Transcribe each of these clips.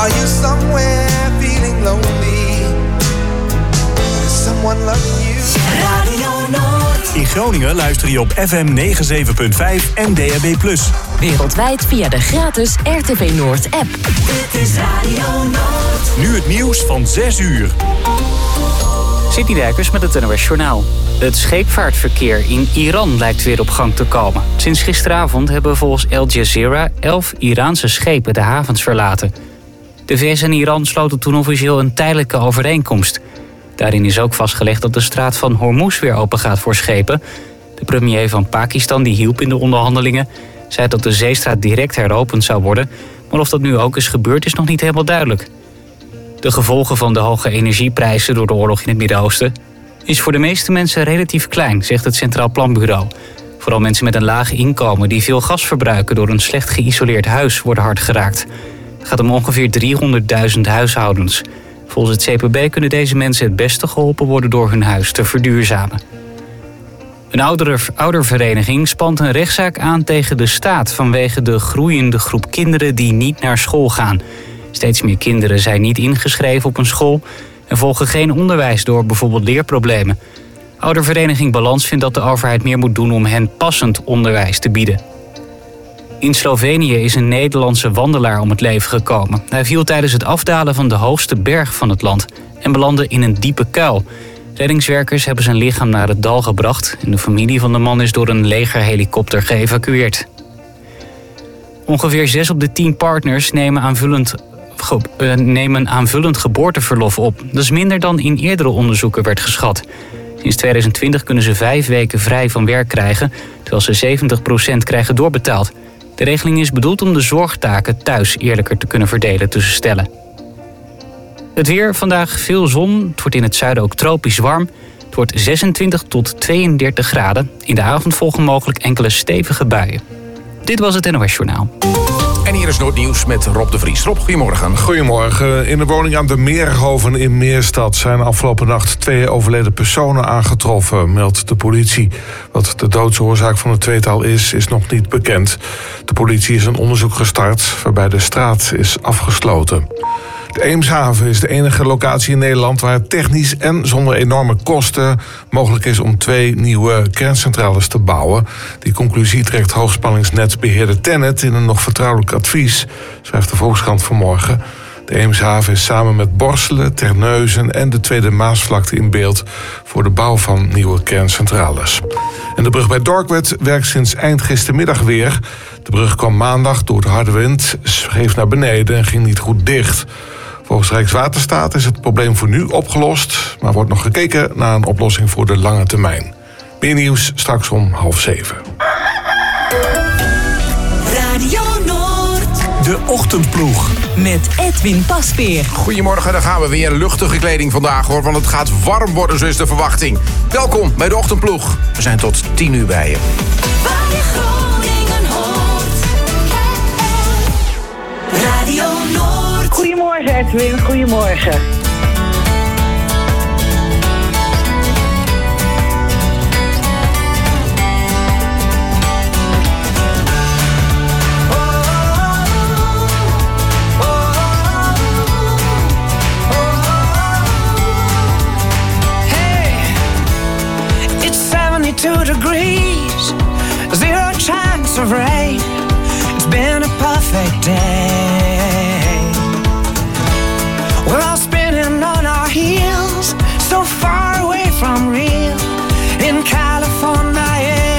Are you somewhere feeling lonely? Is someone loving you? Radio Noord. In Groningen luister je op FM 97.5 en DAB+. Wereldwijd via de gratis RTV Noord app. Dit is Radio Noord. Nu het nieuws van 6 uur. City Dijkers met het NOS Journaal. Het scheepvaartverkeer in Iran lijkt weer op gang te komen. Sinds gisteravond hebben volgens Al Jazeera 11 Iraanse schepen de havens verlaten. De VS en Iran sloten toen officieel een tijdelijke overeenkomst. Daarin is ook vastgelegd dat de straat van Hormuz weer open gaat voor schepen. De premier van Pakistan, die hielp in de onderhandelingen, zei dat de zeestraat direct heropend zou worden. Maar of dat nu ook is gebeurd, is nog niet helemaal duidelijk. De gevolgen van de hoge energieprijzen door de oorlog in het Midden-Oosten is voor de meeste mensen relatief klein, zegt het Centraal Planbureau. Vooral mensen met een laag inkomen die veel gas verbruiken door een slecht geïsoleerd huis worden hard geraakt. Het gaat om ongeveer 300.000 huishoudens. Volgens het CPB kunnen deze mensen het beste geholpen worden door hun huis te verduurzamen. Een oudervereniging spant een rechtszaak aan tegen de staat vanwege de groeiende groep kinderen die niet naar school gaan. Steeds meer kinderen zijn niet ingeschreven op een school en volgen geen onderwijs door bijvoorbeeld leerproblemen. Oudervereniging Balans vindt dat de overheid meer moet doen om hen passend onderwijs te bieden. In Slovenië is een Nederlandse wandelaar om het leven gekomen. Hij viel tijdens het afdalen van de hoogste berg van het land en belandde in een diepe kuil. Reddingswerkers hebben zijn lichaam naar het dal gebracht en de familie van de man is door een legerhelikopter geëvacueerd. Ongeveer 6 op de 10 partners nemen aanvullend geboorteverlof op. Dat is minder dan in eerdere onderzoeken werd geschat. Sinds 2020 kunnen ze 5 weken vrij van werk krijgen, terwijl ze 70% krijgen doorbetaald. De regeling is bedoeld om de zorgtaken thuis eerlijker te kunnen verdelen tussen stellen. Het weer, vandaag veel zon. Het wordt in het zuiden ook tropisch warm. Het wordt 26 tot 32 graden. In de avond volgen mogelijk enkele stevige buien. Dit was het NOS Journaal. En hier is Noordnieuws met Rob de Vries. Rob, goedemorgen. Goedemorgen. In de woning aan de Meerhoven in Meerstad zijn afgelopen nacht 2 overleden personen aangetroffen, meldt de politie. Wat de doodsoorzaak van het tweetal is nog niet bekend. De politie is een onderzoek gestart waarbij de straat is afgesloten. De Eemshaven is de enige locatie in Nederland waar het technisch en zonder enorme kosten mogelijk is om 2 nieuwe kerncentrales te bouwen. Die conclusie trekt hoogspanningsnetbeheerder TenneT in een nog vertrouwelijk advies, schrijft de Volkskrant vanmorgen. De Eemshaven is samen met Borselen, Terneuzen en de Tweede Maasvlakte in beeld voor de bouw van nieuwe kerncentrales. En de brug bij Dorkwerd werkt sinds eind gistermiddag weer. De brug kwam maandag door de harde wind, scheef naar beneden en ging niet goed dicht. Volgens Rijkswaterstaat is het probleem voor nu opgelost, maar wordt nog gekeken naar een oplossing voor de lange termijn. Meer nieuws straks om 6:30. Radio Noord. De Ochtendploeg. Met Edwin Pasveer. Goedemorgen, daar gaan we weer. Luchtige kleding vandaag hoor, want het gaat warm worden, zo is de verwachting. Welkom bij de Ochtendploeg. We zijn tot 10 uur bij je. Waar je Groningen hoort. Radio Noord. Goedemorgen Edwin, goedemorgen. Hey, it's 72 degrees, 0 chance of rain. It's been a perfect day. We're all spinning on our heels, so far away from real in California.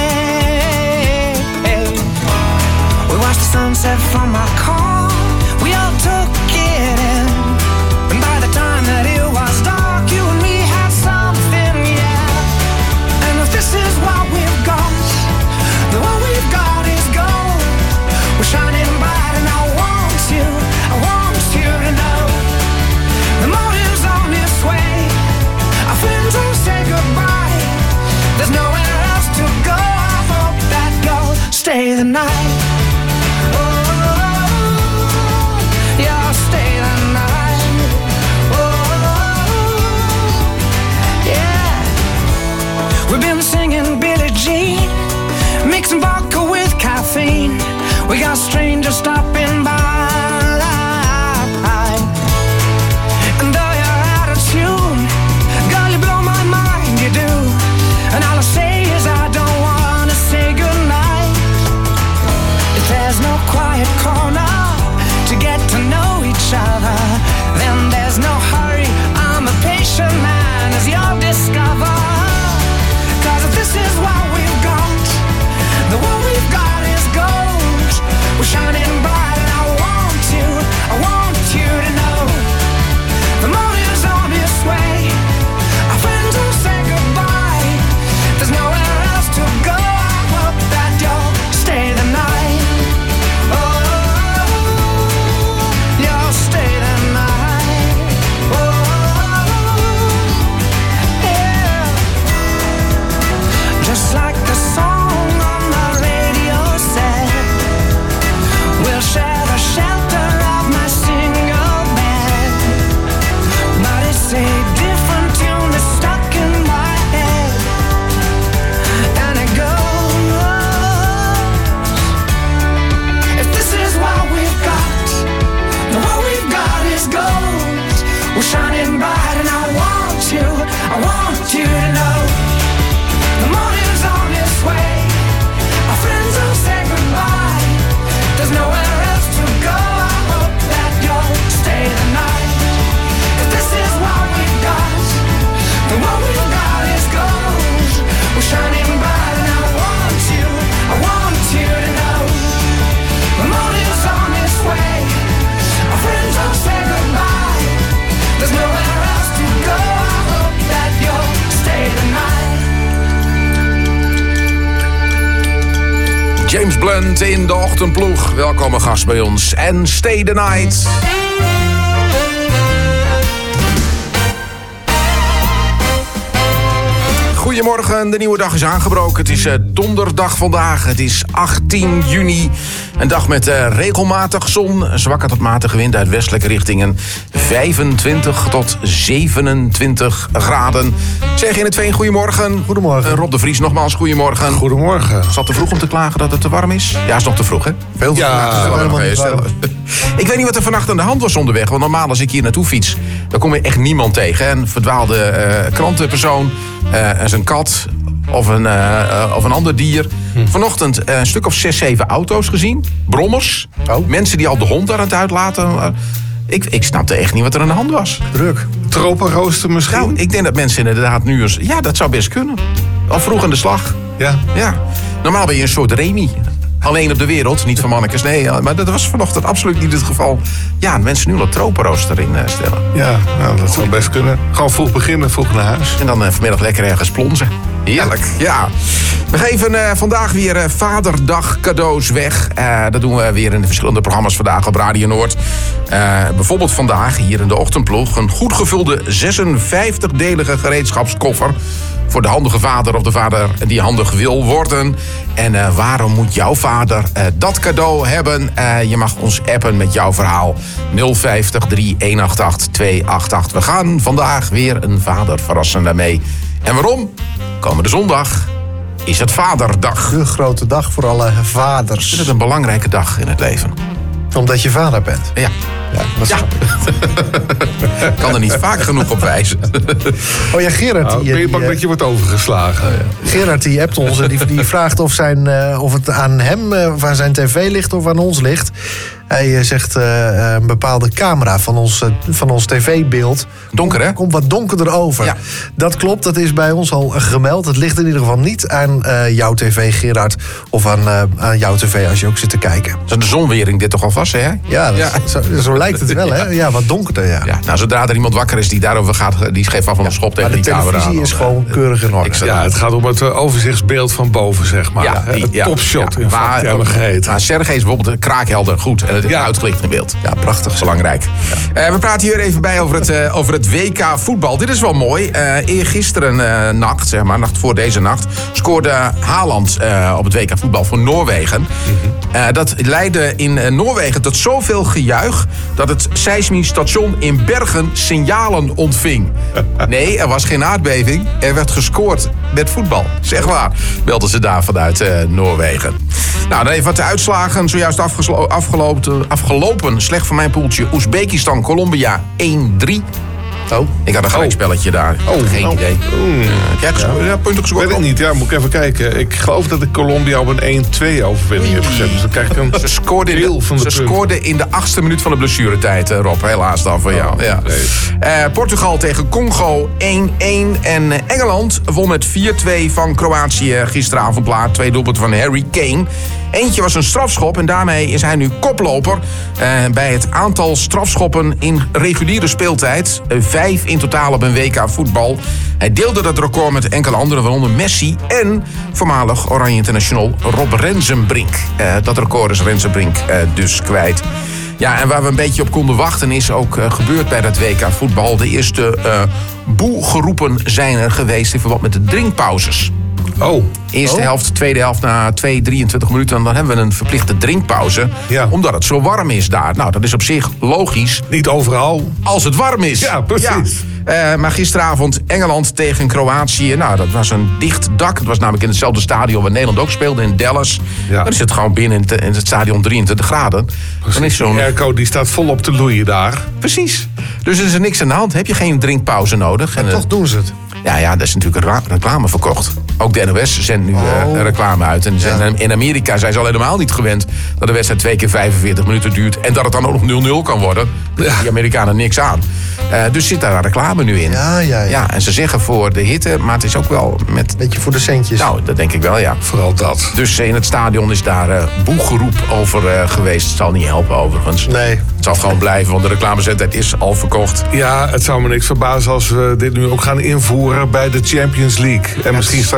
Yeah. We watched the sunset from our car, we all took it in, and by the time that it was dark, you and me had something, yeah. And if this is what we've got, then what we've got is gold. We're shining bright and I want you to know. The morning's on its way. Our friends will say goodbye. There's nowhere else to go. I hope that you'll stay the night. Oh, you'll James Blunt in de ochtendploeg. Welkome gast bij ons. En Stay the Night. Goedemorgen, de nieuwe dag is aangebroken. Het is donderdag vandaag. Het is 18 juni. Een dag met regelmatig zon. Zwakke tot matige wind uit westelijke richtingen. 25 tot 27 graden. Zeg in het Veen, goedemorgen. Goedemorgen. Rob de Vries nogmaals, goedemorgen. Goedemorgen. Is het te vroeg om te klagen dat het te warm is? Ja, is nog te vroeg, hè? Veel te vroeg. Ik weet niet wat er vannacht aan de hand was onderweg. Want normaal als ik hier naartoe fiets, dan kom je echt niemand tegen. Een verdwaalde krantenpersoon, zijn kat of een ander dier. Vanochtend een stuk of 6, 7 auto's gezien. Brommers. Mensen die al de hond aan het uitlaten. Ik snapte echt niet wat er aan de hand was. Druk. Tropenrooster misschien? Nou, ik denk dat mensen inderdaad nu eens... Ja, dat zou best kunnen. Al vroeg aan de slag. Ja. Normaal ben je een soort Remy. Alleen op de wereld, niet van mannekes. Nee, maar dat was vanochtend absoluut niet het geval. Ja, mensen nu al een tropenrooster instellen. Ja, nou, dat zou best kunnen. Gewoon vroeg beginnen, vroeg naar huis. En dan vanmiddag lekker ergens plonzen. Heerlijk, ja. We geven vandaag weer Vaderdag cadeaus weg. Dat doen we weer in de verschillende programma's vandaag op Radio Noord. Bijvoorbeeld vandaag, hier in de ochtendploeg... een goed gevulde 56-delige gereedschapskoffer... voor de handige vader of de vader die handig wil worden. En waarom moet jouw vader dat cadeau hebben? Je mag ons appen met jouw verhaal. 050 3188 288. We gaan vandaag weer een vader verrassen daarmee. En waarom? Komende zondag is het Vaderdag. De grote dag voor alle vaders. Is het een belangrijke dag in het leven? Omdat je vader bent. Ja. Ja. Kan er niet vaak genoeg op wijzen. Oh ja, Gerard. Ben je bang dat je wordt overgeslagen? Gerard die appt ons en die vraagt of het aan hem of aan zijn tv ligt of aan ons ligt. Hij zegt een bepaalde camera van ons tv-beeld. Donker, hè? Komt wat donkerder over. Ja. Dat klopt, dat is bij ons al gemeld. Het ligt in ieder geval niet aan jouw tv, Gerard. Of aan jouw tv als je ook zit te kijken. Is de zonwering dit toch al vast, hè? Ja, zo lijkt het wel, hè? Ja, wat donkerder, ja. Nou, zodra er iemand wakker is die daarover gaat, die geeft af van een schop tegen die camera. Maar de televisie is gewoon keurig in orde. Ja, het gaat om het overzichtsbeeld van boven, zeg maar. Ja, het topshot in vakthermigheid. Sergej is bijvoorbeeld kraakhelder goed. En het uitgelicht in beeld. Ja, prachtig. Belangrijk. We praten hier even bij over het WK voetbal. Dit is wel mooi. Eergisteren nacht, zeg maar, nacht voor deze nacht, scoorde Haaland op het WK voetbal voor Noorwegen. Dat leidde in Noorwegen tot zoveel gejuich dat het seismisch station in Bergen signalen ontving. Nee, er was geen aardbeving. Er werd gescoord met voetbal. Zeg waar, belden ze daar vanuit Noorwegen. Nou, dan even wat de uitslagen. Zojuist afgelopen. Slecht voor mijn poeltje. Oezbekistan, Colombia 1-3. Oh. Ik had een gelijkspelletje daar. Geen idee. Heb jij punten gescoord? Weet ik niet. Ja, moet ik even kijken. Ik geloof dat ik Colombia op een 1-2 overwinning heb gezet. Dus dan krijg ik een Ze scoorde in de 8e minuut van de blessuretijd, Rob. Helaas dan voor jou. Ja. Portugal tegen Congo 1-1. En Engeland won met 4-2 van Kroatië gisteravond laat. 2 doelpunten van Harry Kane. Eentje was een strafschop en daarmee is hij nu koploper bij het aantal strafschoppen in reguliere speeltijd. 5 in totaal op een WK voetbal. Hij deelde dat record met enkele anderen, waaronder Messi en voormalig Oranje International Rob Rensenbrink. Dat record is Rensenbrink dus kwijt. Ja, en waar we een beetje op konden wachten is ook gebeurd bij dat WK voetbal. De eerste boegeroepen zijn er geweest in verband met de drinkpauzes. Eerste helft, tweede helft na 23 minuten. En dan hebben we een verplichte drinkpauze. Ja. Omdat het zo warm is daar. Nou, dat is op zich logisch. Niet overal. Als het warm is. Ja, precies. Ja. Maar gisteravond Engeland tegen Kroatië. Nou, dat was een dicht dak. Het was namelijk in hetzelfde stadion waar Nederland ook speelde, in Dallas. Ja. Dan is het gewoon binnen in het stadion 23 graden. Precies. Dan is zo'n airco die staat volop te loeien daar. Precies. Dus er is er niks aan de hand. Heb je geen drinkpauze nodig. En toch doen ze het. Ja, dat is natuurlijk reclame verkocht. Ook de NOS zendt nu reclame uit. En in Amerika zijn ze al helemaal niet gewend dat de wedstrijd 2 keer 45 minuten duurt. En dat het dan ook nog 0-0 kan worden. Ja. Die Amerikanen niks aan. Dus zit daar reclame nu in. Ja, en ze zeggen voor de hitte, maar het is ook wel met... Beetje voor de centjes. Nou, dat denk ik wel, ja. Vooral dat. Dus in het stadion is daar boegeroep over geweest. Het zal niet helpen overigens. Nee. Het zal gewoon blijven, want de reclamezendtijd is al verkocht. Ja, het zou me niks verbazen als we dit nu ook gaan invoeren bij de Champions League. En misschien straks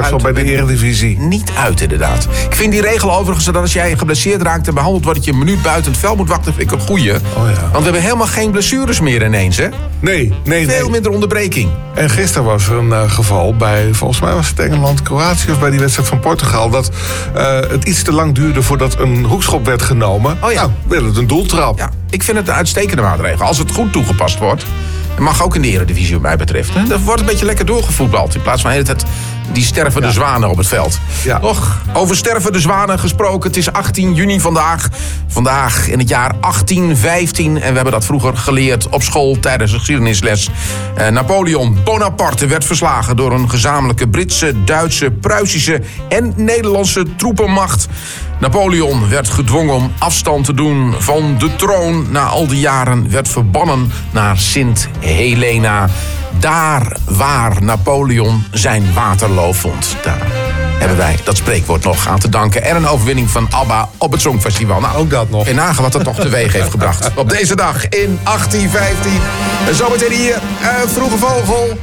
Zelfs al bij de Eredivisie. Niet uit, inderdaad. Ik vind die regel overigens dat als jij geblesseerd raakt en behandeld wordt, dat je een minuut buiten het veld moet wachten, vind ik een goeie. Oh, ja. Want we hebben helemaal geen blessures meer ineens, hè? Nee. Veel minder onderbreking. En gisteren was er een geval bij, volgens mij was het Engeland-Kroatië of bij die wedstrijd van Portugal, dat het iets te lang duurde voordat een hoekschop werd genomen. Oh ja. Nou, werd het een doeltrap. Ja, ik vind het een uitstekende maatregel. Als het goed toegepast wordt. Dat mag ook in de Eredivisie wat mij betreft. Hè? Er wordt een beetje lekker doorgevoetbald. In plaats van de hele tijd die stervende zwanen op het veld. Ja. Och, over stervende zwanen gesproken. Het is 18 juni vandaag. Vandaag in het jaar 1815. En we hebben dat vroeger geleerd op school tijdens de geschiedenisles. Napoleon Bonaparte werd verslagen door een gezamenlijke Britse, Duitse, Pruisische en Nederlandse troepenmacht. Napoleon werd gedwongen om afstand te doen van de troon. Na al die jaren werd verbannen naar Sint Helena. Daar waar Napoleon zijn Waterloo vond. Daar hebben wij dat spreekwoord nog aan te danken. En een overwinning van ABBA op het Songfestival. Nou, ook dat nog. En nagaan wat dat nog teweeg heeft gebracht. Op deze dag in 1815. En zometeen hier, Vroege Vogel.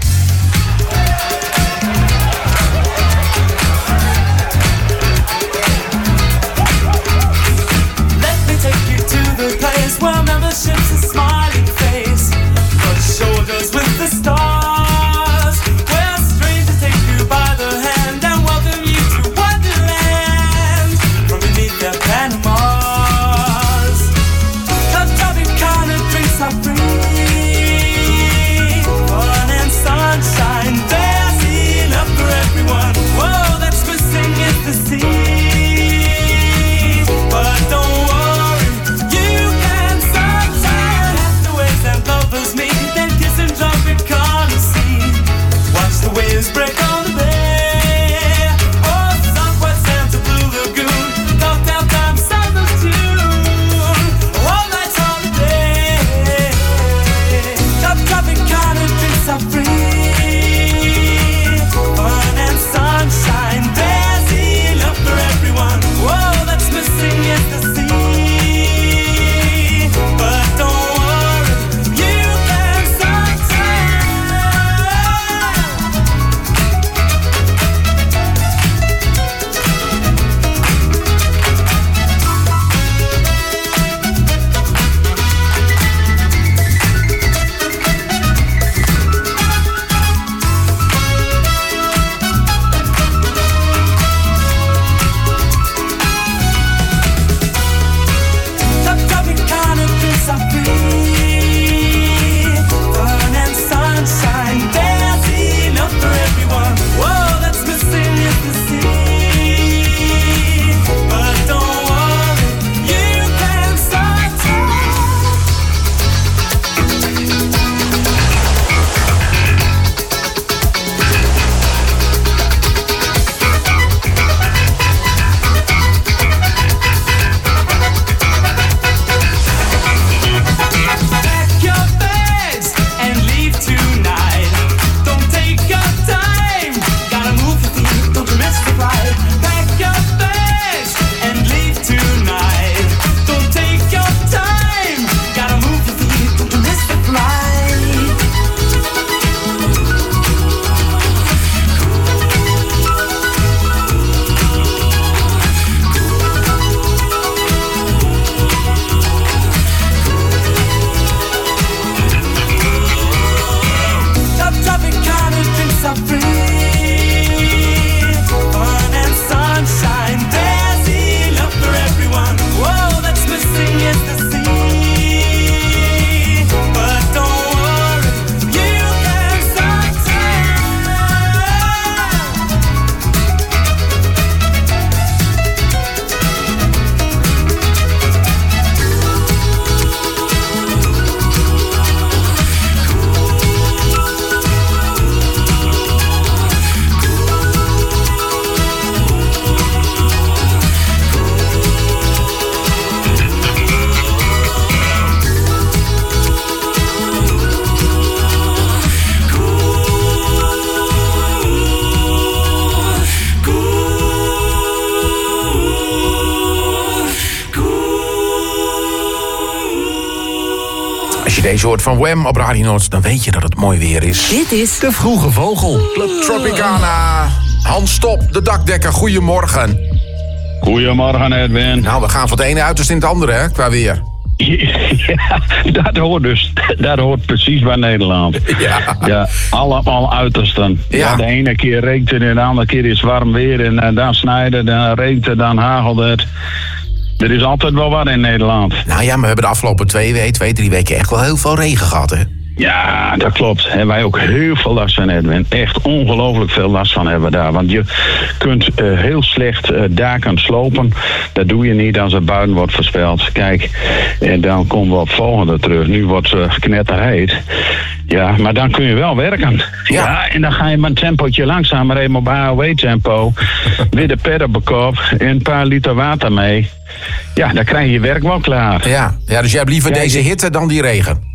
Well, membership's a smiling face, but shoulders with the stars. Where strangers take you by the hand and welcome you to Wonderland from beneath their Panamas. Tropicana drinks are free, fun and sunshine, there's enough for everyone. Whoa, that's missing is the sea, but don't worry. The waves break on the bay. Oh, Southwest Santa Blue Lagoon, Gulf downtown, sound of tune. All night's holiday. Tropicana drinks are free. Fun and sunshine, there's enough for everyone. Whoa, that's missing is the sea. But don't worry, you can sunshine. Deze hoort van Wham op Radio Noord, dan weet je dat het mooi weer is. Dit is De Vroege Vogel. Club Tropicana. Hans Top, de dakdekker, goedemorgen. Goedemorgen, Edwin. Nou, we gaan van het ene uiterste in het andere, hè, qua weer. Ja, dat hoort precies bij Nederland. Ja, allemaal uitersten. Ja, de ene keer regent het en de andere keer is warm weer. En dan snijdt het, dan regent het, dan hagelt het. Er is altijd wel wat in Nederland. Nou ja, maar we hebben de afgelopen 2-3 weken echt wel heel veel regen gehad, hè? Ja, dat klopt. Hebben wij ook heel veel last van, Edwin. Echt ongelooflijk veel last van hebben we daar. Want je kunt heel slecht daken slopen. Dat doe je niet als het buiten wordt voorspeld. Kijk, en dan komen we op het volgende terug. Nu wordt het knetterheet. Ja, maar dan kun je wel werken. Ja, en dan ga je met een tempootje langzamer even op AOW-tempo. Weer de pet op de kop en een paar liter water mee. Ja, dan krijg je je werk wel klaar. Ja, dus jij hebt liever deze hitte dan die regen?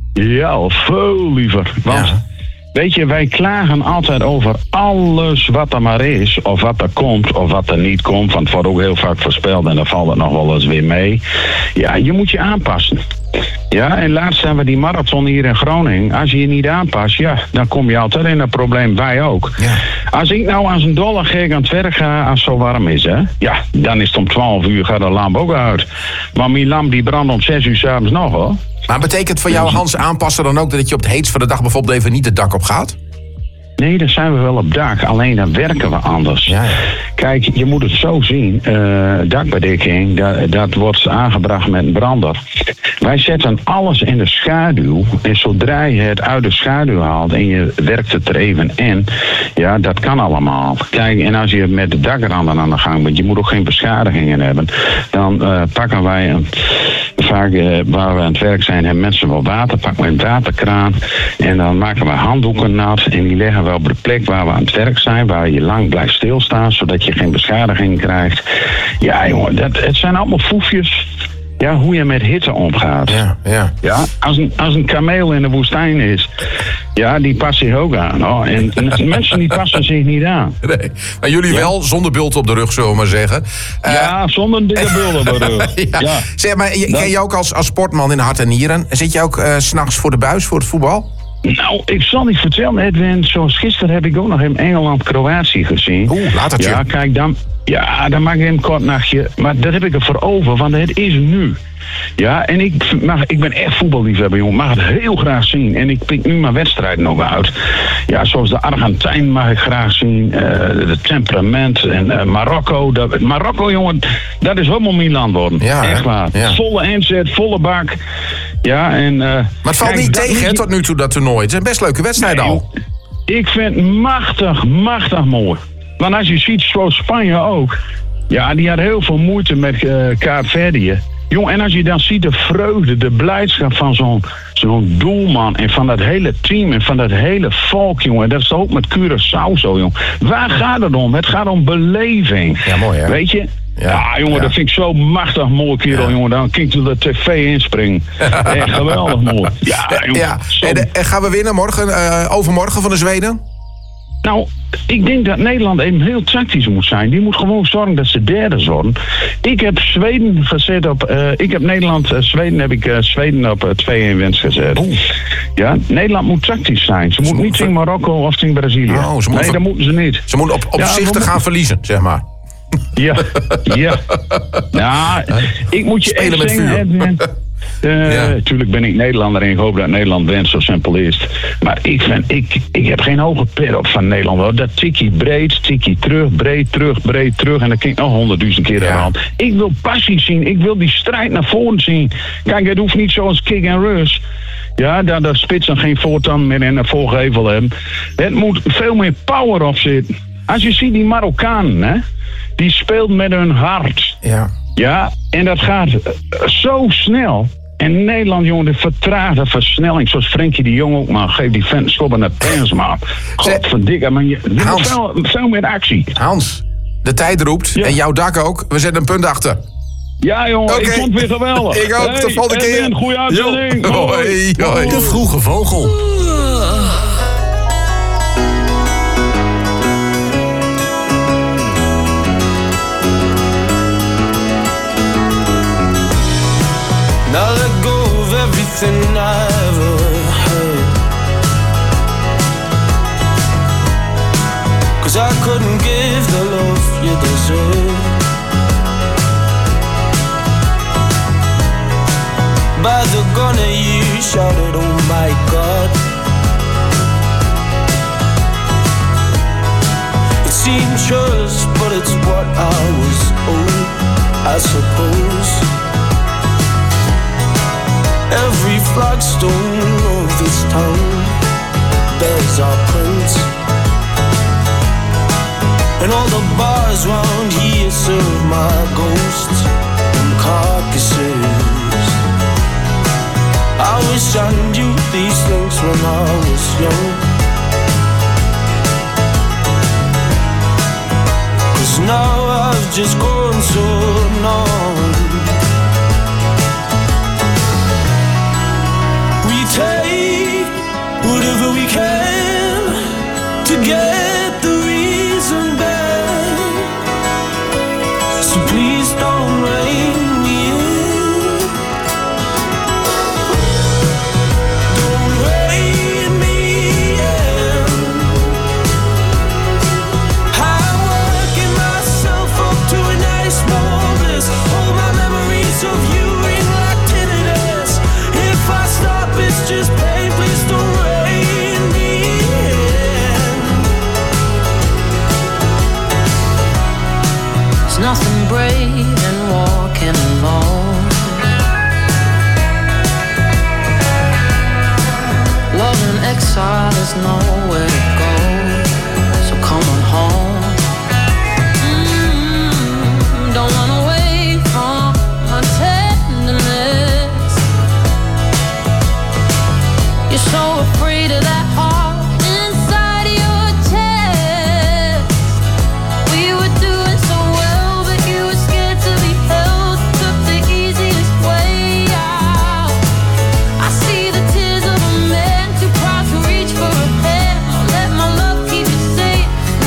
Ja, veel liever. Want, weet je, wij klagen altijd over alles wat er maar is. Of wat er komt, of wat er niet komt. Want het wordt ook heel vaak voorspeld en dan valt het nog wel eens weer mee. Ja, je moet je aanpassen. Ja, en laatst hebben we die marathon hier in Groningen. Als je je niet aanpast, ja, dan kom je altijd in een probleem. Wij ook. Ja. Als ik nou als een dolle gek aan het werk ga als het zo warm is, hè. Ja, dan is het om 12 uur gaat de lamp ook uit. Maar mijn lamp die brandt om 6 uur 's avonds nog, hoor. Maar betekent voor jou, Hans, aanpassen dan ook dat je op het heetst van de dag bijvoorbeeld even niet het dak op gaat? Nee, dan zijn we wel op dak. Alleen dan werken we anders. Ja. Kijk, je moet het zo zien. Dakbedekking, dat wordt aangebracht met een brander. Wij zetten alles in de schaduw. En zodra je het uit de schaduw haalt en je werkt het er even in. Ja, dat kan allemaal. Kijk, en als je met de dakranden aan de gang bent, je moet ook geen beschadigingen hebben. Dan pakken wij vaak waar we aan het werk zijn, hebben mensen wel water. Pakken we een waterkraan. En dan maken we handdoeken nat. En die leggen we op de plek waar we aan het werk zijn, waar je lang blijft stilstaan, zodat je geen beschadiging krijgt. Ja, jongen, het zijn allemaal foefjes. Ja, hoe je met hitte omgaat. Ja, als een kameel in de woestijn is, ja, die past zich ook aan. Oh, en mensen die passen zich niet aan. Nee, maar jullie wel, zonder bult op de rug, zullen we maar zeggen. Ja, zonder dikke bult op de rug. Ja. Zeg maar, ken je ook als sportman in hart en nieren? Zit je ook 's nachts voor de buis voor het voetbal? Nou, ik zal niet vertellen, Edwin. Zoals gisteren heb ik ook nog in Engeland-Kroatië gezien. Latertje. Ja, kijk, dan maak ik een kort nachtje. Maar dat heb ik ervoor over, want het is nu. Ja, en ik ben echt voetballiefhebber, jongen. Mag het heel graag zien. En ik pik nu mijn wedstrijden nog uit. Ja, zoals de Argentijn mag ik graag zien. De temperament. En Marokko. Marokko, jongen, dat is helemaal mijn land worden. Ja, echt waar. Ja. Volle inzet, volle bak. Ja, en... maar het valt niet tegen, hè, tot nu toe, dat toernooi. Het is een best leuke wedstrijd al. Ik vind het machtig mooi. Want als je ziet, zoals Spanje ook. Ja, die had heel veel moeite met Kaapverdië. Jong, en als je dan ziet de vreugde, de blijdschap van zo'n doelman en van dat hele team en van dat hele volk, jongen. Dat is ook met Curaçao zo, jong. Waar gaat het om? Het gaat om beleving. Ja, mooi, hè? Weet je? Ja, jongen, dat vind ik zo machtig mooi, kerel, jongen. Dan kan ik de tv inspringen. Echt geweldig mooi. Ja, jongen. Ja. En gaan we winnen morgen, overmorgen van de Zweden? Nou, ik denk dat Nederland even heel tactisch moet zijn. Die moet gewoon zorgen dat ze derde worden. Ik heb Zweden gezet op... ik heb Zweden op 2-1 winst gezet. Ja, Nederland moet tactisch zijn. Ze moet niet tegen Marokko of tegen Brazilië. Nee, dat moeten ze niet. Ze moeten opzichtig gaan verliezen, zeg maar. Ja. Nou, ik moet je spelen met vuur. Tuurlijk ben ik Nederlander en ik hoop dat Nederland wint, zo simpel is het. Maar ik heb geen hoge pet op van Nederland, hoor. Dat tikkie breed, tikkie terug, breed terug. En dat klinkt nog 100.000 keer aan de hand. Ik wil passie zien, ik wil die strijd naar voren zien. Kijk, het hoeft niet zoals kick en rush. Ja, dat de spitsen geen voortand meer in de voorgevel hebben. Het moet veel meer power op zitten. Als je ziet die Marokkanen, hè, die speelt met hun hart. Ja, en dat gaat zo snel. En Nederland, jongen, de vertraagde versnelling. Zoals Frenkie de Jong ook, maar geef die vent schop aan de pens, man. Godverdikke, maar je moet veel meer actie. Hans, de tijd roept. En jouw dak ook. We zetten een punt achter. Ja, jongen, ik vond het weer geweldig. Ik ook, de volgende keer. Een goede uitzending. Hoi. De Vroege Vogel. Now let go of everything I ever heard, 'cause I couldn't get you deserve. By the corner you shouted, oh my God. It seems trust, but it's what I was owed, I suppose. Every flagstone of this town bears our prints, and all the bars round here serve my ghosts and carcasses. I wish I knew these things when I was young, 'cause now I've just gone so numb. We take whatever we can to get the reason back, so please don't rein me in. Don't rein me in. I'm working myself up to a nice small bliss. All my memories of you ring like tinnitus. If I stop, it's just pain. Please don't rein me in. There's nothing brave in walking alone. Love in exile is nowhere to go, so come on home. Don't run away from my tenderness. You're so afraid of that heart inside your chest. We were doing so well, but you were scared to be held. Took the easiest way out. I see the tears of a man too proud to reach for a hand. I'll let my love keep you safe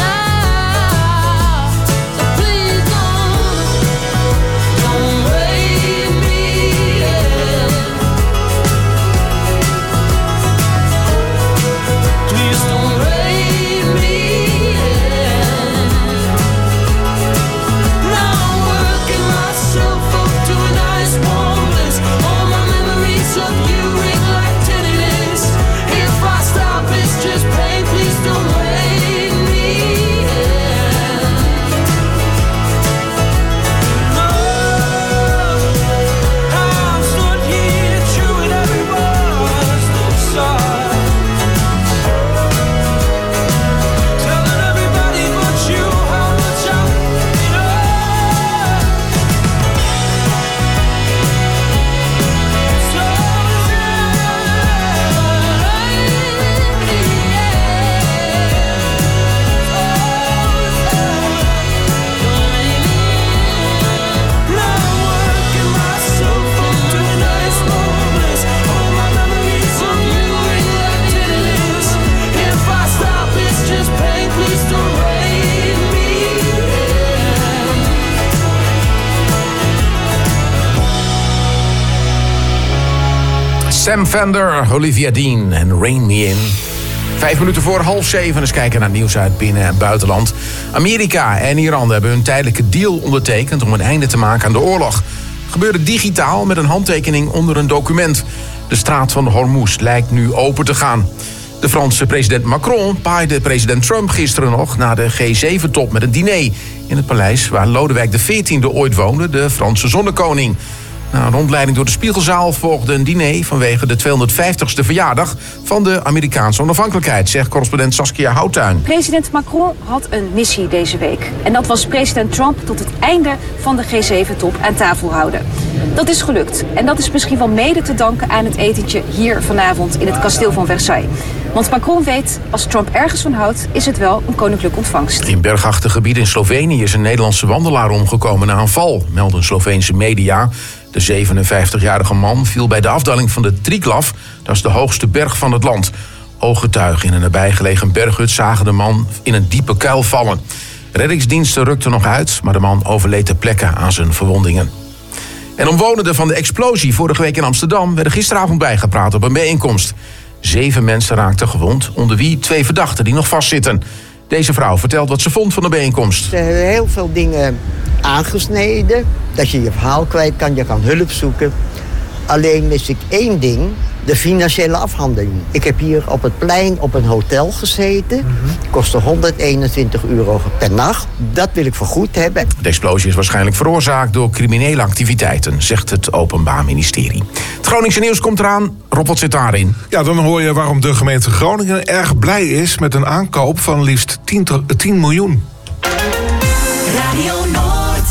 now. So please don't rein me in. Please don't rein me in. Now I'm working myself up to a nice warm bliss. All my memories of you ring like tinnitus. If I stop, it's just pain. Please don't rein me in. No, I'm stood here chewing every word's side, telling everybody but you how much I love. Now I'm working myself up to a nice warm bliss. All my memories of you ring like tinnitus. If I stop, it's just pain. Please don't rein me in. Sam Fender, Olivia Dean en Rein Me In. 5 minuten voor 6:30. Eens kijken naar het nieuws uit binnen- en buitenland. Amerika en Iran hebben hun tijdelijke deal ondertekend om een einde te maken aan de oorlog. Gebeurde digitaal met een handtekening onder een document. De straat van Hormuz lijkt nu open te gaan. De Franse president Macron paaide president Trump gisteren nog na de G7-top met een diner in het paleis waar Lodewijk XIV ooit woonde, de Franse zonnekoning. Na een rondleiding door de Spiegelzaal volgde een diner vanwege de 250ste verjaardag van de Amerikaanse onafhankelijkheid, zegt correspondent Saskia Houttuin. President Macron had een missie deze week. En dat was president Trump tot het einde van de G7-top aan tafel houden. Dat is gelukt. En dat is misschien wel mede te danken aan het etentje hier vanavond in het kasteel van Versailles. Want Macron weet, als Trump ergens van houdt, is het wel een koninklijke ontvangst. In bergachtig gebied in Slovenië is een Nederlandse wandelaar omgekomen na een val, melden Sloveense media. De 57-jarige man viel bij de afdaling van de Triglav, dat is de hoogste berg van het land. Ooggetuigen in een nabijgelegen berghut zagen de man in een diepe kuil vallen. Reddingsdiensten rukten nog uit, maar de man overleed ter plekke aan zijn verwondingen. En omwonenden van de explosie vorige week in Amsterdam werden gisteravond bijgepraat op een bijeenkomst. 7 mensen raakten gewond, onder wie 2 verdachten die nog vastzitten. Deze vrouw vertelt wat ze vond van de bijeenkomst. Ze hebben heel veel dingen aangesneden. Dat je je verhaal kwijt kan, je kan hulp zoeken. Alleen mis ik één ding, de financiële afhandeling. Ik heb hier op het plein op een hotel gezeten. Kostte €121 per nacht. Dat wil ik vergoed hebben. De explosie is waarschijnlijk veroorzaakt door criminele activiteiten, zegt het Openbaar Ministerie. Het Groningse nieuws komt eraan. Rob, wat zit daarin? Ja, dan hoor je waarom de gemeente Groningen erg blij is met een aankoop van liefst 10 miljoen. Radio Noord.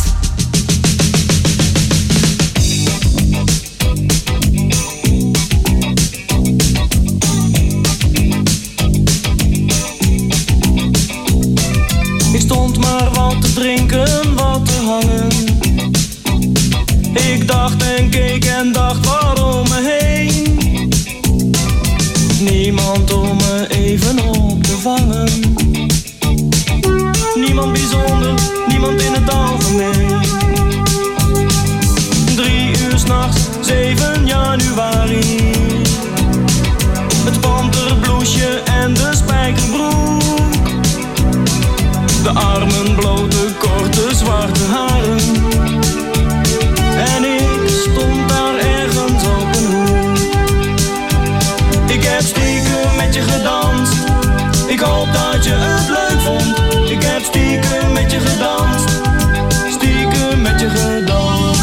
Ik stond maar wat te drinken, wat te hangen. Ik dacht en keek en dacht waarom me heen. Niemand om me even op te vangen. Niemand bijzonder, niemand in het algemeen. 3 uur 's nachts, 7 januari. Het panterbloesje en de spijkerbroek. De armen blote, korte, zwarte haren. En ik stond daar ergens op een hoek. Ik heb stiekem met je gedanst. Ik hoop dat je het leuk vond. Ik heb stiekem met je gedanst. Stiekem met je gedanst.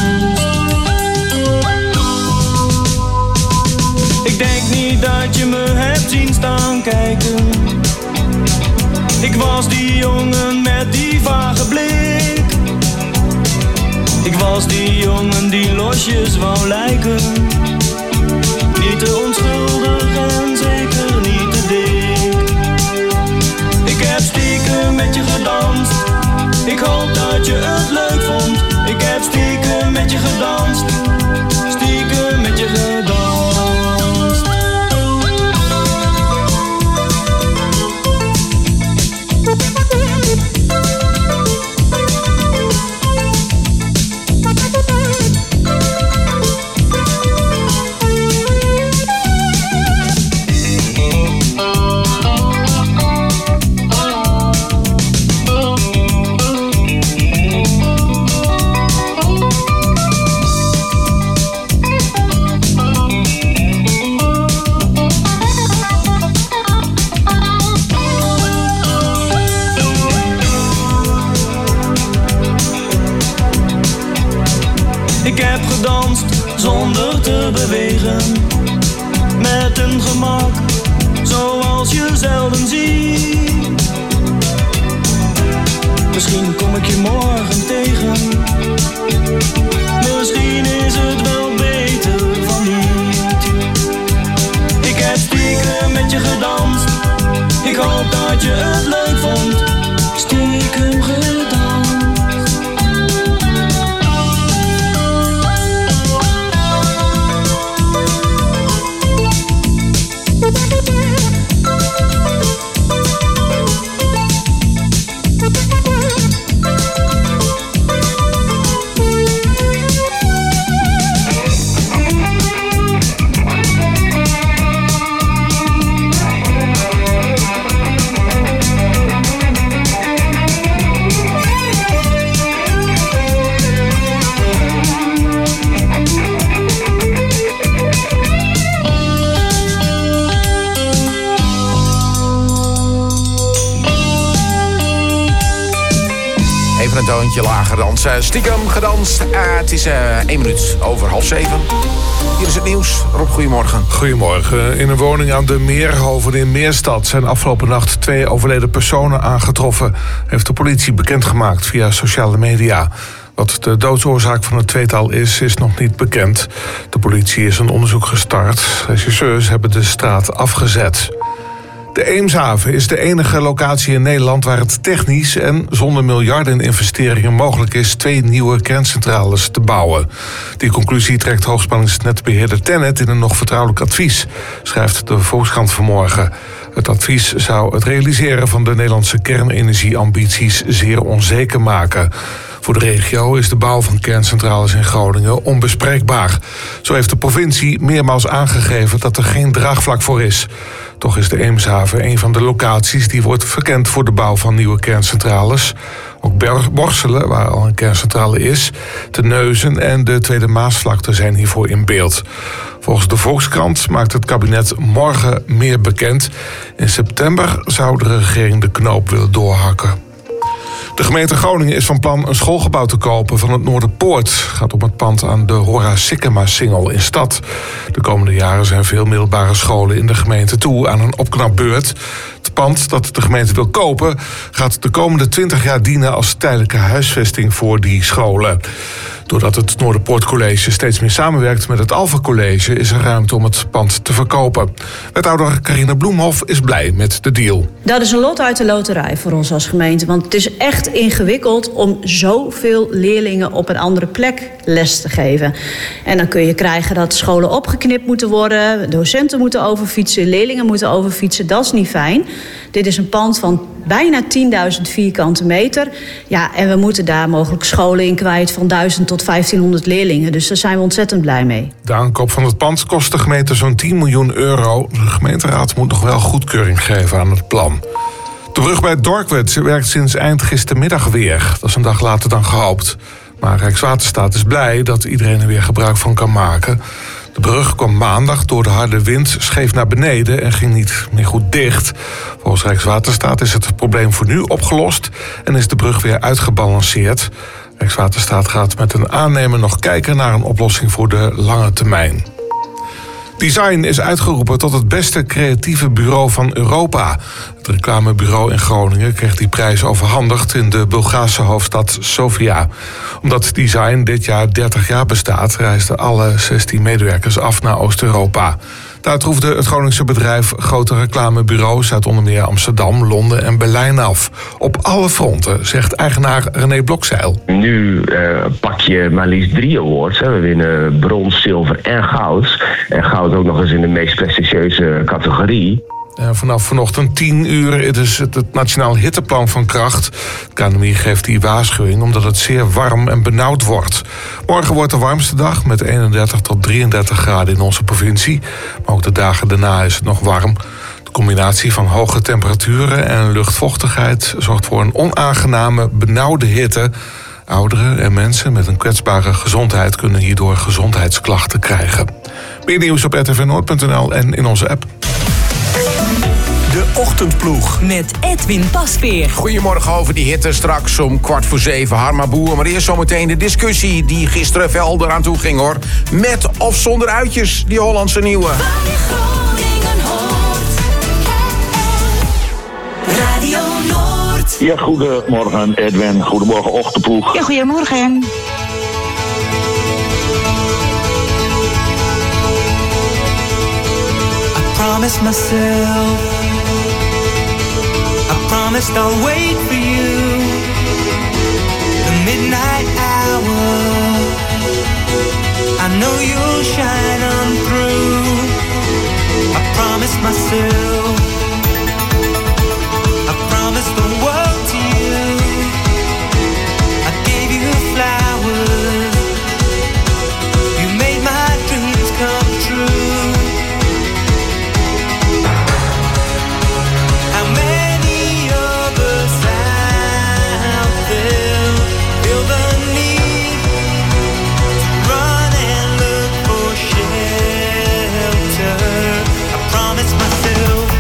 Ik denk niet dat je me hebt zien staan kijken. Ik was die jongen met die vage blik. Ik was die jongen die losjes wou lijken. Niet te onschuldig en zeker niet te dik. Ik heb stiekem met je gedanst. Ik hoop dat je het leuk vond. Ik heb stiekem met je gedanst. Stiekem met je gedanst. Ik heb gedanst zonder te bewegen. Met een gemak zoals je zelden ziet. Misschien kom ik je morgen tegen. Misschien is het wel beter van niet. Ik heb stiekem met je gedanst. Ik hoop dat je het leuk vond. Stiekem gedanst. Een toontje lager dansen. Stiekem gedanst. Het is 1 minuut over 6:30. Hier is het nieuws. Rob, goedemorgen. Goedemorgen. In een woning aan de Meerhoven in Meerstad zijn afgelopen nacht 2 overleden personen aangetroffen, heeft de politie bekendgemaakt via sociale media. Wat de doodsoorzaak van het tweetal is nog niet bekend. De politie is een onderzoek gestart. Rechercheurs hebben de straat afgezet. De Eemshaven is de enige locatie in Nederland waar het technisch en zonder miljardeninvesteringen mogelijk is 2 nieuwe kerncentrales te bouwen. Die conclusie trekt hoogspanningsnetbeheerder TenneT in een nog vertrouwelijk advies, schrijft de Volkskrant vanmorgen. Het advies zou het realiseren van de Nederlandse kernenergieambities zeer onzeker maken. Voor de regio is de bouw van kerncentrales in Groningen onbespreekbaar. Zo heeft de provincie meermaals aangegeven dat er geen draagvlak voor is. Toch is de Eemshaven een van de locaties die wordt verkend voor de bouw van nieuwe kerncentrales. Ook Borselen, waar al een kerncentrale is, Terneuzen en de Tweede Maasvlakte zijn hiervoor in beeld. Volgens de Volkskrant maakt het kabinet morgen meer bekend. In september zou de regering de knoop willen doorhakken. De gemeente Groningen is van plan een schoolgebouw te kopen van het Noorderpoort. Het gaat om het pand aan de Hora Sikkema-singel in Stad. De komende jaren zijn veel middelbare scholen in de gemeente toe aan een opknapbeurt. Het pand dat de gemeente wil kopen gaat de komende 20 jaar dienen als tijdelijke huisvesting voor die scholen. Doordat het Noorderpoort College steeds meer samenwerkt met het Alpha College is er ruimte om het pand te verkopen. Wethouder Carina Bloemhof is blij met de deal. Dat is een lot uit de loterij voor ons als gemeente. Want het is echt ingewikkeld om zoveel leerlingen op een andere plek les te geven. En dan kun je krijgen dat scholen opgeknipt moeten worden, docenten moeten overfietsen, leerlingen moeten overfietsen. Dat is niet fijn. Dit is een pand van bijna 10.000 vierkante meter. Ja, en we moeten daar mogelijk scholen in kwijt van 1000 tot 1500 leerlingen. Dus daar zijn we ontzettend blij mee. De aankoop van het pand kost de gemeente zo'n 10 miljoen euro. De gemeenteraad moet nog wel goedkeuring geven aan het plan. De brug bij Dorkwerd werkt sinds eind gistermiddag weer. Dat is een dag later dan gehoopt. Maar Rijkswaterstaat is blij dat iedereen er weer gebruik van kan maken. De brug kwam maandag door de harde wind scheef naar beneden en ging niet meer goed dicht. Volgens Rijkswaterstaat is het probleem voor nu opgelost en is de brug weer uitgebalanceerd. Rijkswaterstaat gaat met een aannemer nog kijken naar een oplossing voor de lange termijn. Design is uitgeroepen tot het beste creatieve bureau van Europa. Het reclamebureau in Groningen kreeg die prijs overhandigd in de Bulgaarse hoofdstad Sofia. Omdat Design dit jaar 30 jaar bestaat, reisden alle 16 medewerkers af naar Oost-Europa. Daar troefde het Groningse bedrijf grote reclamebureaus uit onder meer Amsterdam, Londen en Berlijn af. Op alle fronten, zegt eigenaar René Blokzeil. Nu pak je maar liefst 3 awards. Hè. We winnen brons, zilver en goud. En goud ook nog eens in de meest prestigieuze categorie. Vanaf vanochtend 10 uur is het Nationaal Hitteplan van kracht. Het KNMI geeft die waarschuwing omdat het zeer warm en benauwd wordt. Morgen wordt de warmste dag met 31 tot 33 graden in onze provincie. Maar ook de dagen daarna is het nog warm. De combinatie van hoge temperaturen en luchtvochtigheid zorgt voor een onaangename, benauwde hitte. Ouderen en mensen met een kwetsbare gezondheid kunnen hierdoor gezondheidsklachten krijgen. Meer nieuws op rtvnoord.nl en in onze app. De Ochtendploeg. Met Edwin Pasveer. Goedemorgen over die hitte straks om 6:15. Harma Boer. Maar eerst zometeen de discussie die gisteren fel eraan toe ging hoor. Met of zonder uitjes, die Hollandse nieuwe. Radio Noord. Ja, goedemorgen Edwin. Goedemorgen Ochtendploeg. Ja, goedemorgen. Promised myself, I promised I'll wait for you. The midnight hour, I know you'll shine on through. I promised myself, I promised the world to you. I gave you flowers, you made my dreams come true. I promised myself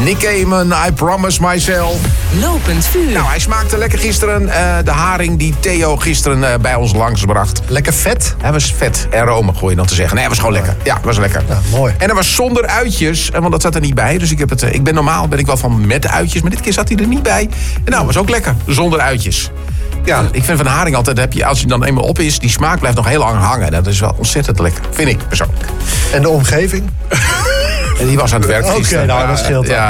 Nick Cayman, I Promise Myself. Lopend vuur. Nou, hij smaakte lekker gisteren. De haring die Theo gisteren bij ons langsbracht. Lekker vet? Hij was vet en romig, gooi je dan te zeggen. Nee, hij was gewoon lekker. Ja, was lekker. Ja, mooi. En hij was zonder uitjes, want dat zat er niet bij. Dus ik ben normaal wel van met uitjes, maar dit keer zat hij er niet bij. En nou, was ook lekker, zonder uitjes. Ja, ik vind van haring altijd, als hij dan eenmaal op is, die smaak blijft nog heel lang hangen. Dat is wel ontzettend lekker, vind ik persoonlijk. En de omgeving? En die was aan het werk gisteren. Oké, nou, dat scheelt dan.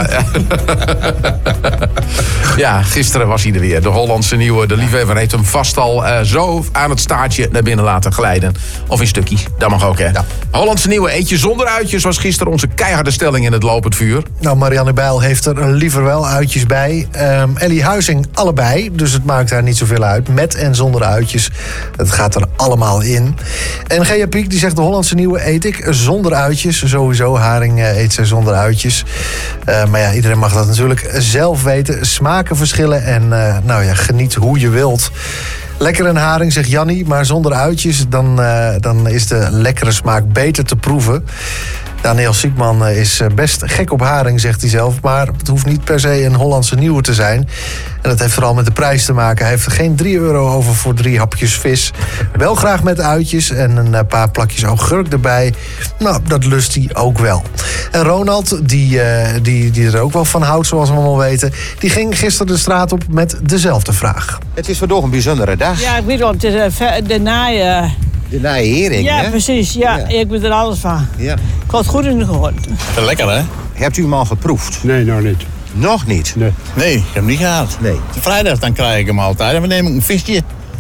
Ja, gisteren was hij er weer. De Hollandse nieuwe, de liefhebber heeft hem vast al zo aan het staartje naar binnen laten glijden. Of in stukjes, dat mag ook, hè. Ja. Hollandse nieuwe, eetje zonder uitjes was gisteren onze keiharde stelling in het lopend vuur. Nou, Marianne Bijl heeft er liever wel uitjes bij. Ellie Huizing allebei, dus het maakt haar niet zoveel uit. Met en zonder uitjes, het gaat er allemaal in. En Gea Piek die zegt, de Hollandse nieuwe eet ik zonder uitjes. Sowieso, haring eet zij zonder uitjes. Maar ja, iedereen mag dat natuurlijk zelf weten. Smaken verschillen en geniet hoe je wilt. Lekker een haring, zegt Jannie, maar zonder uitjes, dan is de lekkere smaak beter te proeven. Daniel Siekman is best gek op haring, zegt hij zelf. Maar het hoeft niet per se een Hollandse nieuwe te zijn. En dat heeft vooral met de prijs te maken. Hij heeft er geen €3 over voor 3 hapjes vis. Wel graag met uitjes en een paar plakjes augurk erbij. Nou, dat lust hij ook wel. En Ronald, die er ook wel van houdt, zoals we allemaal weten, die ging gisteren de straat op met dezelfde vraag. Het is vandaag een bijzondere dag. Ja, ik weet wel, het is de naaie... De naaie hering, ja, hè? Precies. Ja, ik weet er alles van. Ja. Ik had het goed in de gehoord. Lekker, hè? Hebt u hem al geproefd? Nee, nog niet. Nog niet? Nee, ik heb hem niet gehad. Nee. Vrijdag dan krijg ik hem altijd. En dan neem ik een visje.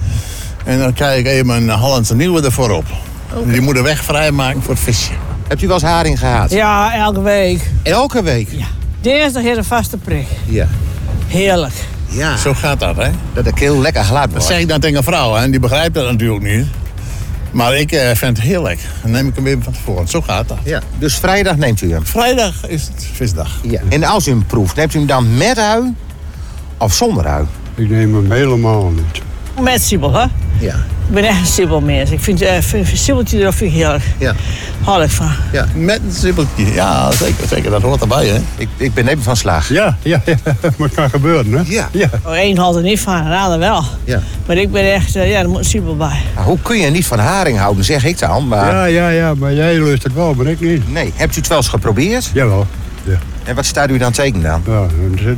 En dan krijg ik even een Hollandse nieuwe ervoor op. Okay. Die moet de weg vrijmaken voor het visje. Hebt u wel eens haring gehad? Ja, elke week. Elke week? Ja. Dinsdag is een vaste prik. Ja. Heerlijk. Ja. Zo gaat dat, hè? Dat de keel lekker glad wordt. Dat zeg ik dan tegen een vrouw, hè? En die begrijpt dat natuurlijk niet. Maar ik vind het heel lekker. Dan neem ik hem weer van tevoren. Zo gaat dat. Ja. Dus vrijdag neemt u hem? Vrijdag is het visdag. Ja. En als u hem proeft, neemt u hem dan met ui of zonder ui? Ik neem hem helemaal niet. Met siebel, hè? Ja. Ik ben echt een siebelmens. Ik vind siebeltje er vind ik heerlijk. Ja. Hou ik van. Ja. Met een siebeltje. Ja, zeker. Dat hoort erbij, hè? Ik ben even van slag. Ja. Maar kan gebeuren, hè? Ja. Eén houdt er niet van, een ander wel. Ja. Maar ik ben echt, er moet een siebel bij. Nou, hoe kun je niet van haring houden, zeg ik dan. Maar... Ja, maar jij lust het wel, maar ik niet. Nee. Hebt u het wel eens geprobeerd? Jawel. Ja. En wat staat u dan tegen dan? Ja,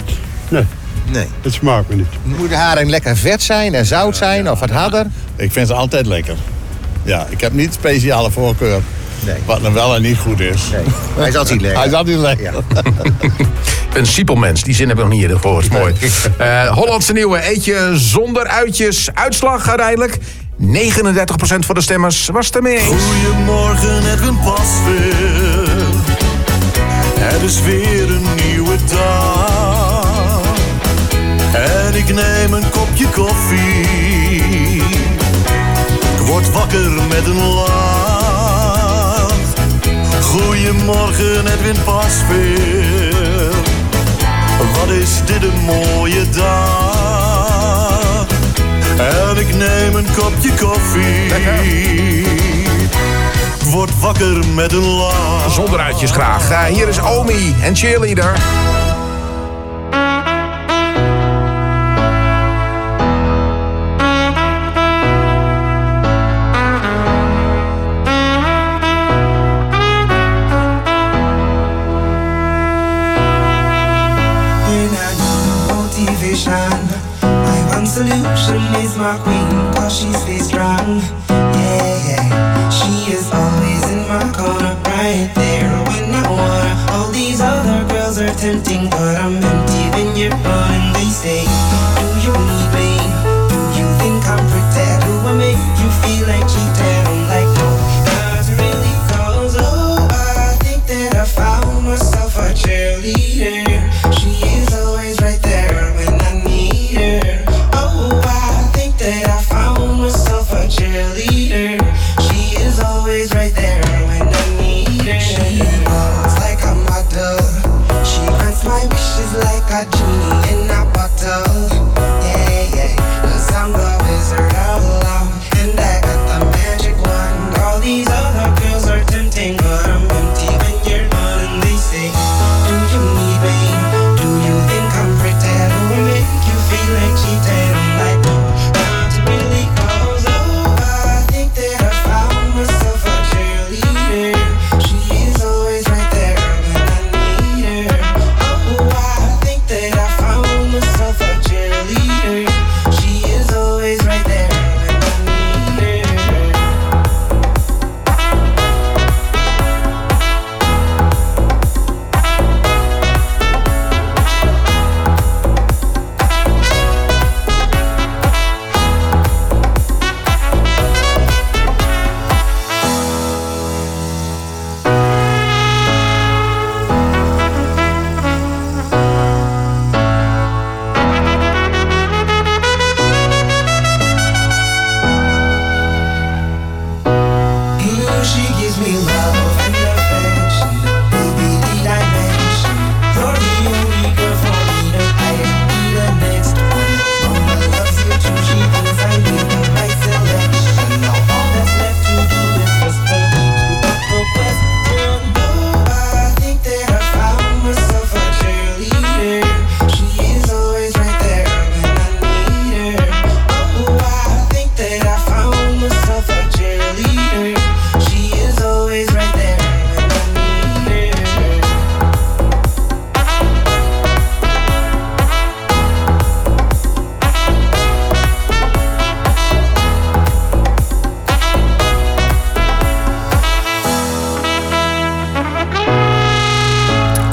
Nee. Het smaakt me niet. Moet de haring lekker vet zijn en zout zijn of wat harder? Ik vind ze altijd lekker. Ja, ik heb niet speciale voorkeur. Nee. Wat dan wel en niet goed is. Nee. Hij is altijd lekker. Hij is altijd lekker. Ja. Een siepelmens, die zin heb ik nog niet eerder gehoord. Mooi. Hollandse nieuwe, eetje zonder uitjes. Uitslag uiteindelijk. 39% van de stemmers was ermee eens. Goedemorgen, Edwin Pasveer. Het is weer een nieuwe dag. En ik neem een kopje koffie. Ik word wakker met een lach. Goedemorgen, Edwin Pasveer. Wat is dit een mooie dag. En ik neem een kopje koffie. Ik word wakker met een lach. Zonder uitjes graag. Hier is Omi en Cheerleader. My one solution is my queen, cause she stays strong. Yeah, she is always in my corner, right there when I wanna. All these other girls are tempting, but I'm empty when you're gone. And they say, do you need me? Do you think I'm pretty? Do I make you feel like cheating? I'm like, no, not really, cause oh, I think that I found myself a cheerleader. She is always right there when I need her. Oh, I think that I found myself a cheerleader. She is always right there when I need her. She walks like a model. She grants my wishes like a genie in a bottle. Yeah, 'cause I'm the wizard of love, and I got the magic wand. All these other girls are tempting, but I'm empty when you're gone. And they say, do you need me?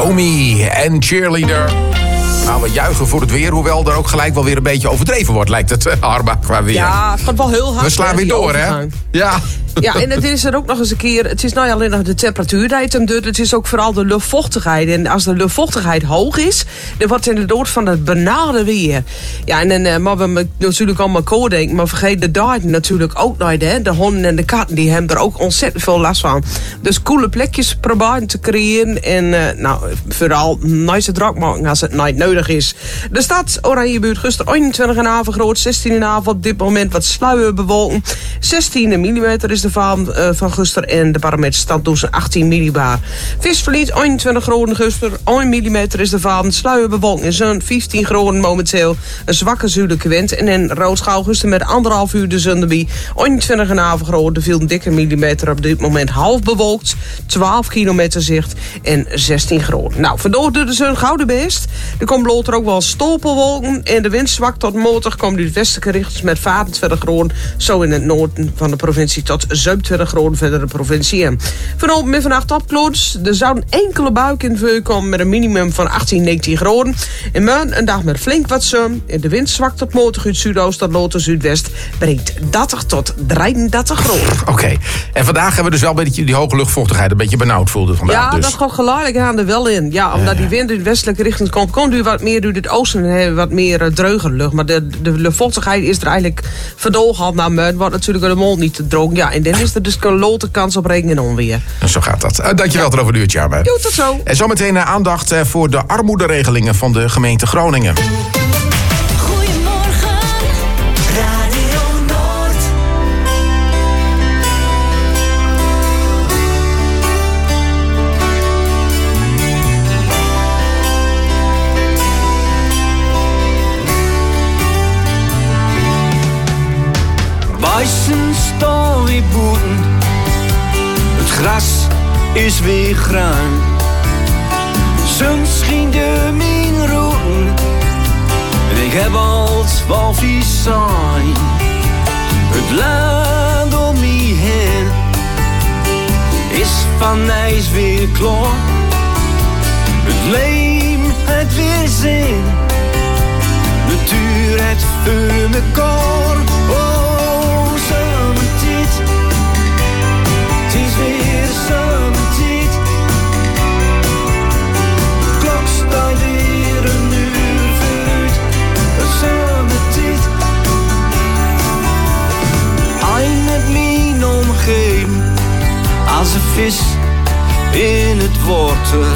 Omi en Cheerleader. Nou, we juichen voor het weer, hoewel er ook gelijk wel weer een beetje overdreven wordt, lijkt het, Harma, qua weer. Ja, het gaat wel heel hard. We slaan weer door, hè? Ja. Ja, en het is er ook nog eens een keer... Het is nou alleen nog de temperatuur die het hem doet. Het is ook vooral de luchtvochtigheid. En als de luchtvochtigheid hoog is... dan wordt het inderdaad van het benarde weer. Ja, en dan maar we natuurlijk allemaal koor denken... maar vergeet de dagen natuurlijk ook nooit, hè. De honden en de katten, die hebben er ook ontzettend veel last van. Dus koele plekjes proberen te creëren. En vooral nooit zo druk maken als het nooit nodig is. De stad Oranjebuurt gisteren 21,5 groot, 16,5 op dit moment wat sluierbewolken. 16 mm is de van gisteren en de barometer staat dus 18 millibar. Visverliet 21 groten gisteren, 1 mm is de van sluierbewolking in zon, 15 groten momenteel, een zwakke zuidelijke wind en in Roodschouw gisteren met 1,5 uur de zon erbij, 21,5 groten, er viel een dikke millimeter op dit moment half bewolkt, 12 kilometer zicht en 16 groten. Nou, vandoor de zon gouden best. Er komt bloot ook wel stolpenwolken en de wind zwakt tot motor komt uit het westelijke richting met 25 groten, zo in het noorden van de provincie tot 27 groten verder de provincie. Vanavond met vannacht opkloot. Er zou een enkele buik in vuur komen met een minimum van 18, 19 groten. En morgen een dag met flink wat zon. En de wind zwakt tot motor uit zuidoost tot loter zuidwest. Brengt 30 tot 33 groten. Oké. En vandaag hebben we dus wel een beetje die hoge luchtvochtigheid. Een beetje benauwd voelde vandaag. Ja, dus. dat gaat geleidelijk aan er wel in. Ja, omdat die wind uit de westelijke richting komt u wat meer uit het oosten en hebben wat meer dreuger lucht. Maar de luchtvochtigheid is er eigenlijk verdoolgehad naar morgen. Wordt natuurlijk de mond niet te droog. Ja, en dan is er dus een lote kans op regen en onweer. En zo gaat dat. Dankjewel voor een uurtje, Arme. Jo, tot zo. En zometeen aandacht voor de armoederegelingen van de gemeente Groningen. Goedemorgen, Radio Noord. Weißen staan weer boeten. Het gras is weer groen. Zon scheen door mijn roten. En ik heb als walvis zijn. Het land om me heen is van ijs weer klaar. Het leven het weer zin. Natuur het voor mekaar. Oh, zomertijd. Het is weer zomertijd. Klok staat weer een uur vooruit. Zomertijd. Ein met mijn omgeving. Als een vis in het water.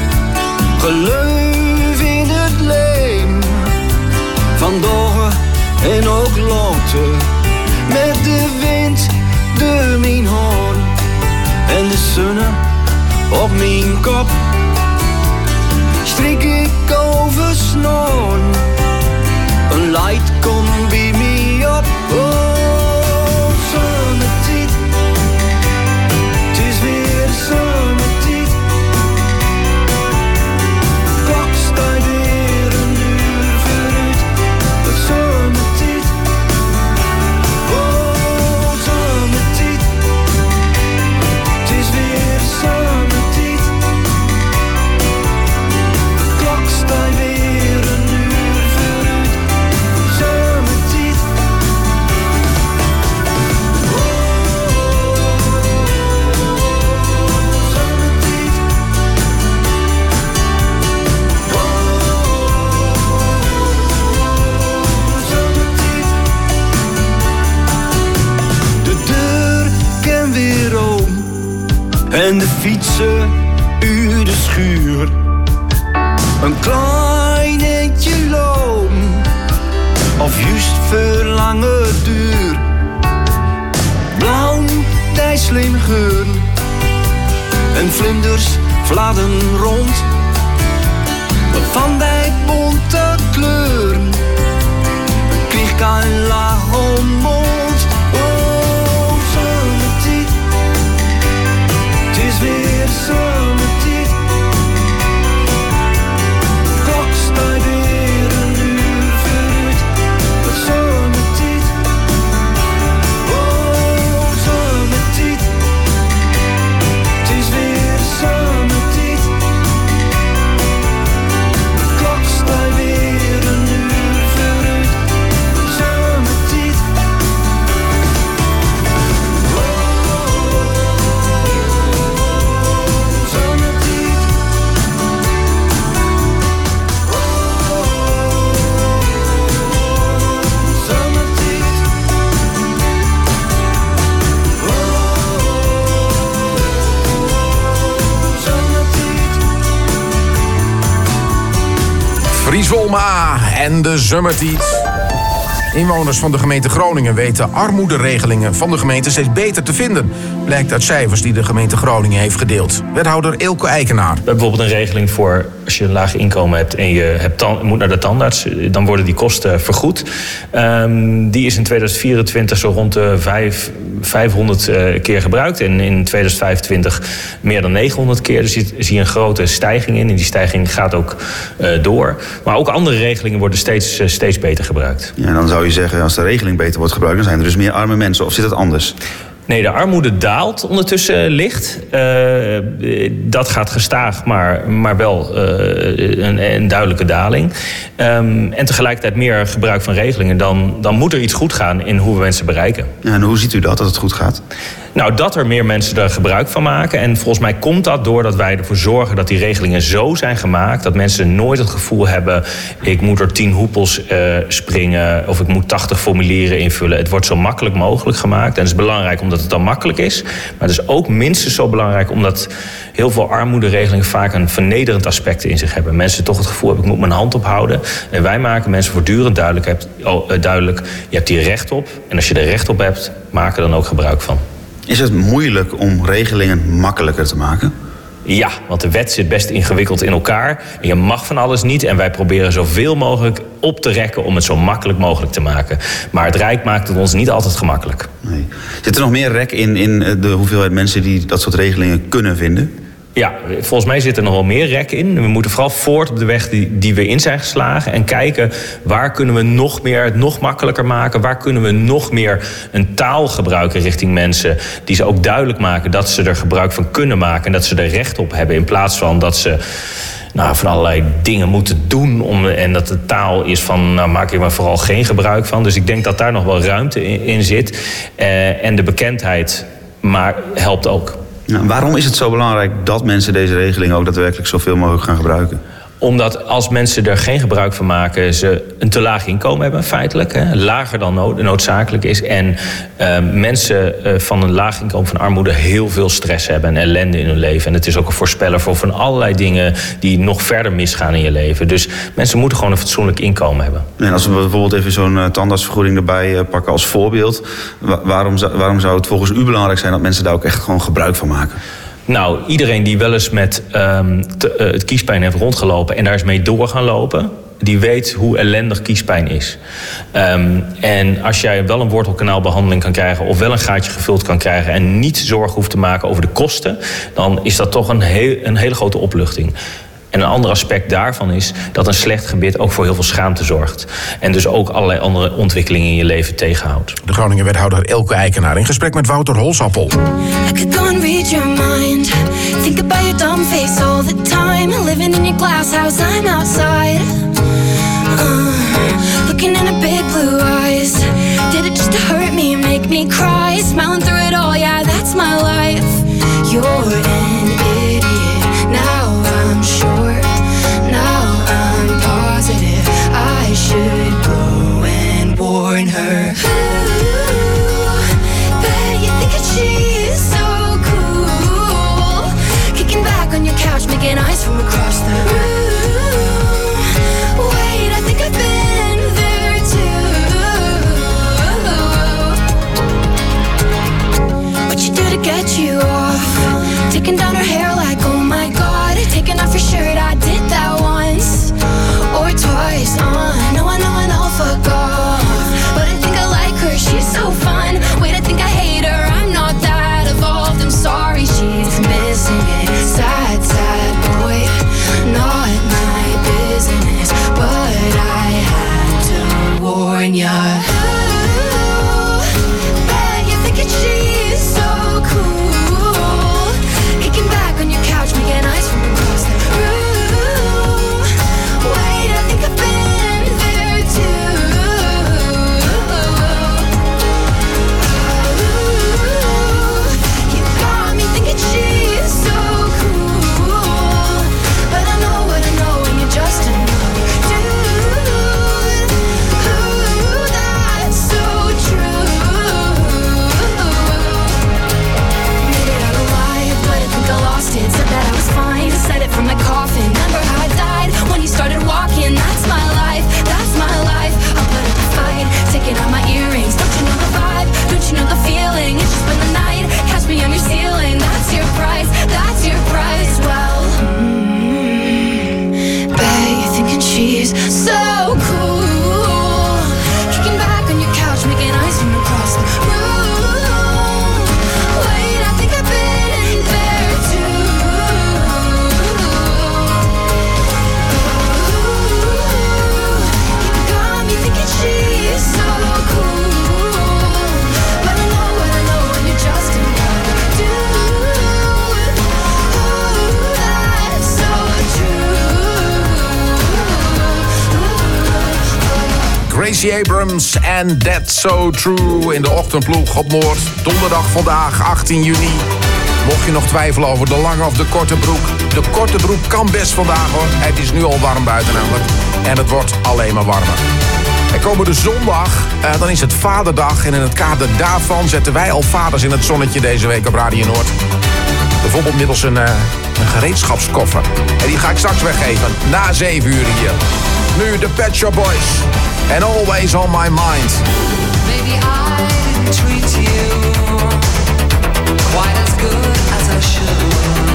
Geloof in het leven. Van dagen en ook later. Met de wind door mijn hoorn. En de zon op mijn kop. Strik ik over snoren. Een light komt bij mij op. Oh, zomertijd. Het is weer zomertijd. Klok staat weer een uur vooruit. Zomertijd. Oh, zomertijd. Het is weer zomertijd. Klok staat weer een uur vooruit. Zomertijd. De deur kan weer open en de fietsen uit de schuur. Een klein eentje lopen of juist voor lange duur. Blauw, die slim geur en vlinders fladden rond. Van die bonte kleuren kreeg ik een laag om mond. Oh, zomertijd. Het is weer zomertijd. Klok staat weer een uur vooruit. Zomertijd. Oh, zomertijd. Het is weer zomertijd. Ries Wolma en de Zomertijd. Inwoners van de gemeente Groningen weten armoederegelingen van de gemeente steeds beter te vinden. Blijkt uit cijfers die de gemeente Groningen heeft gedeeld. Wethouder Eelco Eikenaar. We hebben bijvoorbeeld een regeling voor als je een laag inkomen hebt en je moet naar de tandarts, dan worden die kosten vergoed. Die is in 2024 zo rond de 500 keer gebruikt en in 2025 meer dan 900 keer. Dus zie je een grote stijging in en die stijging gaat ook door. Maar ook andere regelingen worden steeds beter gebruikt. Ja, dan zou je zeggen, als de regeling beter wordt gebruikt, dan zijn er dus meer arme mensen. Of zit het anders? Nee, de armoede daalt ondertussen licht. Dat gaat gestaag, maar wel een duidelijke daling. En tegelijkertijd meer gebruik van regelingen. Dan moet er iets goed gaan in hoe we mensen bereiken. Ja, en hoe ziet u dat het goed gaat? Nou, dat er meer mensen er gebruik van maken. En volgens mij komt dat doordat wij ervoor zorgen dat die regelingen zo zijn gemaakt dat mensen nooit het gevoel hebben, ik moet er 10 hoepels springen of ik moet 80 formulieren invullen. Het wordt zo makkelijk mogelijk gemaakt. En het is belangrijk omdat het dan makkelijk is. Maar het is ook minstens zo belangrijk omdat heel veel armoederegelingen vaak een vernederend aspect in zich hebben. Mensen toch het gevoel hebben, ik moet mijn hand ophouden. En wij maken mensen voortdurend duidelijk, je hebt hier recht op. En als je er recht op hebt, maak er dan ook gebruik van. Is het moeilijk om regelingen makkelijker te maken? Ja, want de wet zit best ingewikkeld in elkaar. En je mag van alles niet. En wij proberen zoveel mogelijk op te rekken om het zo makkelijk mogelijk te maken. Maar het Rijk maakt het ons niet altijd gemakkelijk. Nee. Zit er nog meer rek in de hoeveelheid mensen die dat soort regelingen kunnen vinden? Ja, volgens mij zit er nog wel meer rek in. We moeten vooral voort op de weg die we in zijn geslagen. En kijken waar kunnen we nog meer het nog makkelijker maken. Waar kunnen we nog meer een taal gebruiken richting mensen. Die ze ook duidelijk maken dat ze er gebruik van kunnen maken. En dat ze er recht op hebben. In plaats van dat ze van allerlei dingen moeten doen. En dat de taal is van, maak je maar vooral geen gebruik van. Dus ik denk dat daar nog wel ruimte in zit. En de bekendheid helpt ook. Nou, waarom is het zo belangrijk dat mensen deze regeling ook daadwerkelijk zoveel mogelijk gaan gebruiken? Omdat als mensen er geen gebruik van maken, ze een te laag inkomen hebben, feitelijk. Lager dan noodzakelijk is. En mensen van een laag inkomen van armoede heel veel stress hebben en ellende in hun leven. En het is ook een voorspeller voor van allerlei dingen die nog verder misgaan in je leven. Dus mensen moeten gewoon een fatsoenlijk inkomen hebben. En als we bijvoorbeeld even zo'n tandartsvergoeding erbij pakken als voorbeeld. Waarom zou het volgens u belangrijk zijn dat mensen daar ook echt gewoon gebruik van maken? Nou, iedereen die wel eens met het kiespijn heeft rondgelopen en daar is mee door gaan lopen, die weet hoe ellendig kiespijn is. En als jij wel een wortelkanaalbehandeling kan krijgen of wel een gaatje gevuld kan krijgen en niet zorgen hoeft te maken over de kosten, dan is dat toch een hele grote opluchting. En een ander aspect daarvan is dat een slecht gebit ook voor heel veel schaamte zorgt. En dus ook allerlei andere ontwikkelingen in je leven tegenhoudt. De Groningen wethouder Eelco Eikenaar in gesprek met Wouter Holsappel. I could go and read your mind. Think about your dumb face all the time. Living in your glass house, I'm outside. Looking in her big blue eyes. Did it just to hurt me, make me cry? Smiling through it all, yeah, that's my life. You're an idiot, now I'm sure. Now I'm positive I should go and warn her. Ooh, bet you think that she's so cool. Kicking back on your couch, making eyes from across the room. Wait, I think I've been there too. What you do to get you off? Taking down her hair like, oh my god. Taking off your shirt, I did that once or twice. I know, fuck off. But I think I like her, she's so fun. Wait, I think I hate her, I'm not that evolved. I'm sorry, she's missing it. Sad, sad boy, not my business. But I had to warn ya. Ooh, bet you think that she's so cool. Stacey Abrams en That's So True in de ochtendploeg op Noord. Donderdag vandaag, 18 juni. Mocht je nog twijfelen over de lange of de korte broek. De korte broek kan best vandaag hoor. Het is nu al warm buiten namelijk. En het wordt alleen maar warmer. En komende zondag, dan is het Vaderdag. En in het kader daarvan zetten wij al vaders in het zonnetje deze week op Radio Noord. Bijvoorbeeld middels een gereedschapskoffer. En die ga ik straks weggeven, na 7 uur hier. Nu de Pet Shop Boys. And Always On My Mind. Maybe I didn't treat you quite as good as I should.